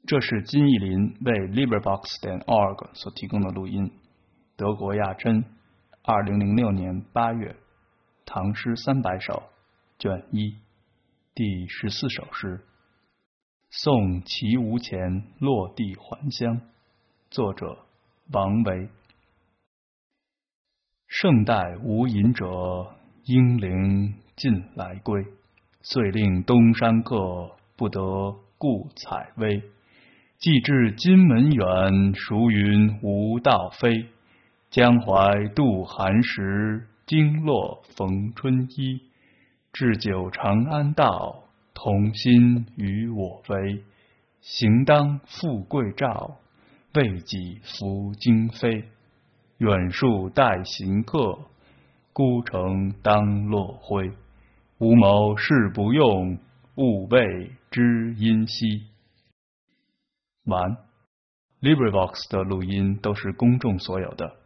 这是金逸霖为 LibriVox.org 所提供的录音。德国亚珍2006年8月，唐诗300首卷1第14首诗。送齐吴前落地还乡，作者王维。圣代无隐者，英灵尽来归。遂令东山客，不得故采薇。既至金门远，孰云无道飞？江淮渡寒食，经络逢春衣。置酒长安道，同心与我为。行当富贵照，为己服荆飞。远树待行客，孤城当落晖。吾谋事不用，吾谓知音稀。完。LibriVox 的录音都是公众所有的，